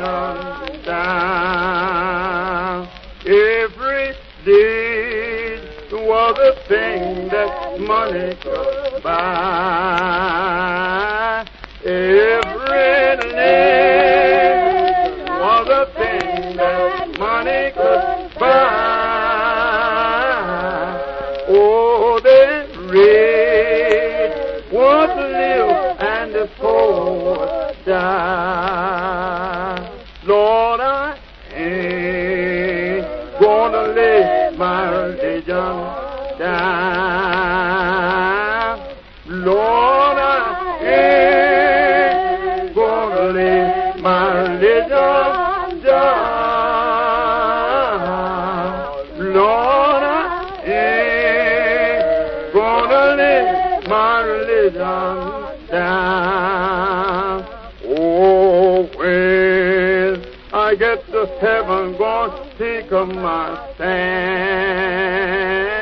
religion down. Every deed was a thing that money could buy. Every name was a thing that money could buy. Oh, the rich was live and the poor die. Lord, I ain't gonna lay my religion down. Lord, I ain't gonna lay my religion down. Lord, I ain't gonna lay my religion down. Oh, when I get to heaven, gonna take up my stand.